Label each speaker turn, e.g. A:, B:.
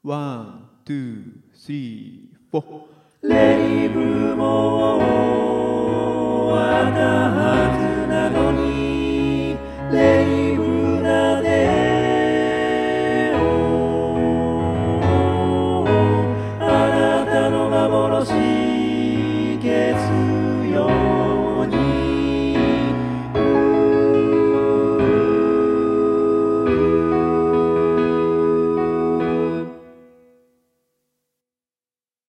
A: ワン、ツー、スリー、フォー。
B: レディブルモアタハ